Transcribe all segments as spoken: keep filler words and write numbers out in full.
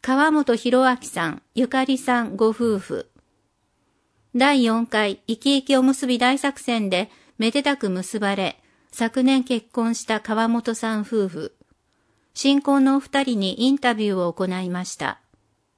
川本博明さん、ゆかりさんご夫婦。だいよんかい生き生きおむすび大作戦でめでたく結ばれ、昨年結婚した川本さん夫婦。新婚のお二人にインタビューを行いました。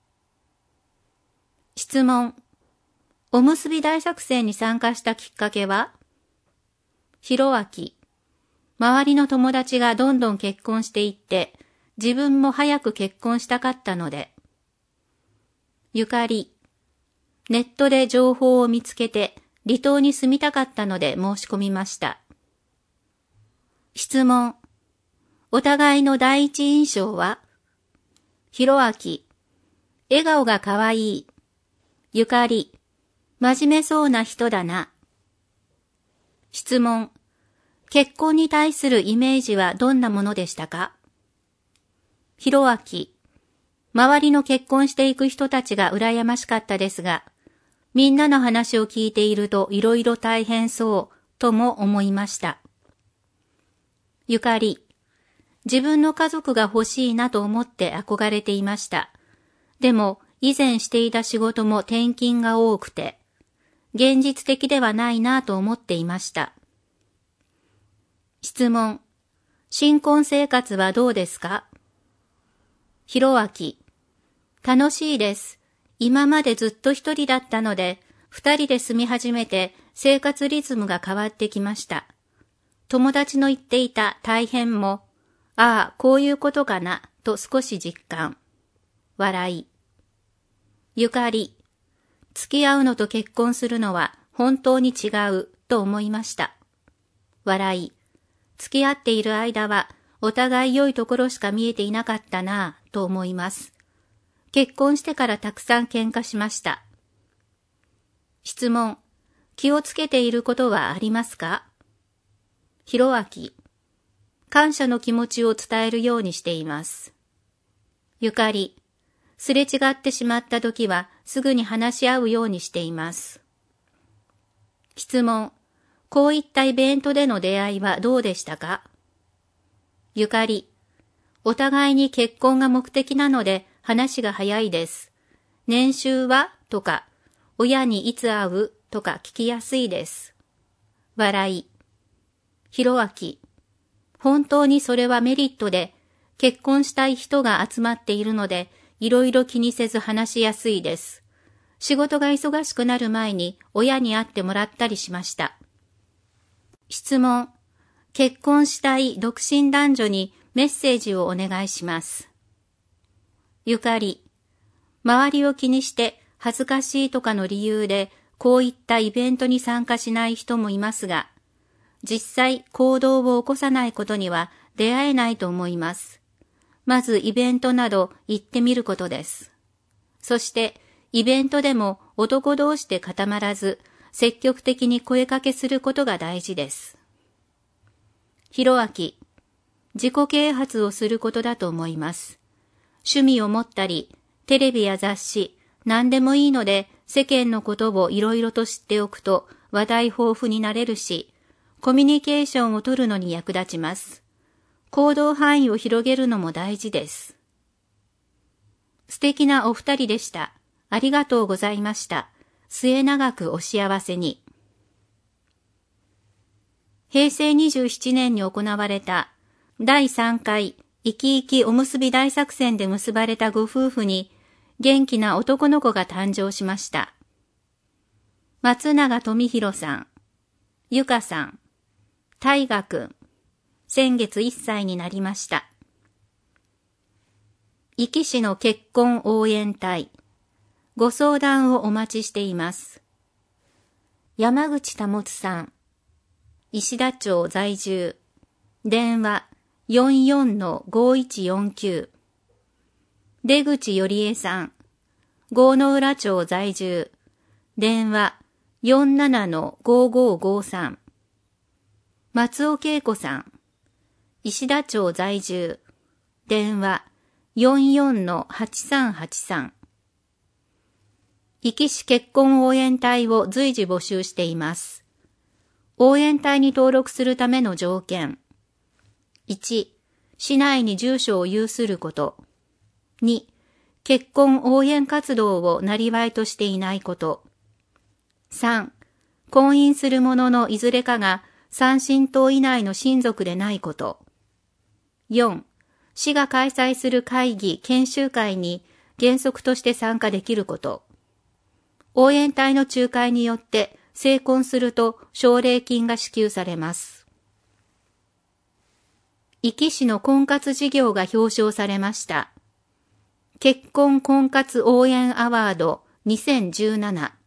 質問。おむすび大作戦に参加したきっかけは？博明。周りの友達がどんどん結婚していって、自分も早く結婚したかったので。ゆかり。ネットで情報を見つけて、離島に住みたかったので申し込みました。質問。お互いの第一印象は？博明。笑顔がかわいい。ゆかり。真面目そうな人だな。質問。結婚に対するイメージはどんなものでしたか？博明。周りの結婚していく人たちが羨ましかったですが、みんなの話を聞いているといろいろ大変そうとも思いました。ゆかり。自分の家族が欲しいなと思って憧れていました。でも以前していた仕事も転勤が多くて、現実的ではないなと思っていました。質問。新婚生活はどうですか？博明。楽しいです。今までずっと一人だったので、二人で住み始めて生活リズムが変わってきました。友達の言っていた大変も、ああ、こういうことかな、と少し実感。笑い。ゆかり。付き合うのと結婚するのは本当に違う、と思いました。笑い。付き合っている間は、お互い良いところしか見えていなかったなぁと思います。結婚してからたくさん喧嘩しました。質問。気をつけていることはありますか？博明。感謝の気持ちを伝えるようにしています。ゆかり。すれ違ってしまったときはすぐに話し合うようにしています。質問。こういったイベントでの出会いはどうでしたか？ゆかり。お互いに結婚が目的なので話が早いです。年収はとか、親にいつ会うとか聞きやすいです。笑い。博明。本当にそれはメリットで、結婚したい人が集まっているので、いろいろ気にせず話しやすいです。仕事が忙しくなる前に親に会ってもらったりしました。質問。結婚したい独身男女にメッセージをお願いします。ゆかり。周りを気にして恥ずかしいとかの理由でこういったイベントに参加しない人もいますが、実際行動を起こさないことには出会えないと思います。まずイベントなど行ってみることです。そしてイベントでも男同士で固まらず、積極的に声かけすることが大事です。博明。自己啓発をすることだと思います。趣味を持ったり、テレビや雑誌、何でもいいので世間のことをいろいろと知っておくと話題豊富になれるし、コミュニケーションを取るのに役立ちます。行動範囲を広げるのも大事です。素敵なお二人でした。ありがとうございました。末永くお幸せに。へいせいにじゅうななねんに行われただいさんかい生き生きおむすび大作戦で結ばれたご夫婦に元気な男の子が誕生しました。松永富弘さん、ゆかさん、大河くん、先月いっさいになりました。壱岐市の結婚応援隊、ご相談をお待ちしています。山口保さん、石田町在住、電話 よんよんのごいちよんきゅう。出口よりえさん、郷野浦町在住、電話 よんななのごごごさん。松尾恵子さん、石田町在住、電話 よんよんのはちさんはちさん。壱岐市結婚応援隊を随時募集しています。応援隊に登録するための条件。いち、市内に住所を有すること。に、 結婚応援活動を生りとしていないこと。さん、婚姻する者のいずれかが三親等以内の親族でないこと。よん、市が開催する会議・研修会に原則として参加できること。応援隊の仲介によって成婚すると奨励金が支給されます。壱岐市の婚活事業が表彰されました。結婚婚活応援アワードにせんじゅうなな。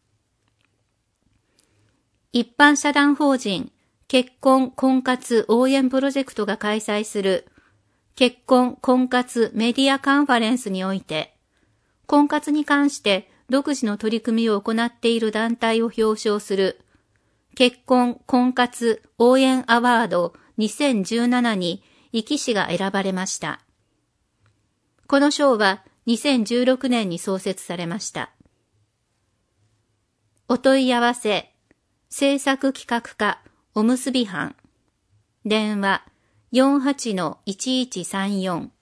一般社団法人結婚婚活応援プロジェクトが開催する結婚婚活メディアカンファレンスにおいて、婚活に関して独自の取り組みを行っている団体を表彰する結婚婚活応援アワードにせんじゅうななに壱岐市が選ばれました。この賞はにせんじゅうろくねんに創設されました。お問い合わせ、制作企画課おむすび班、電話 よんはちのいちいちさんよん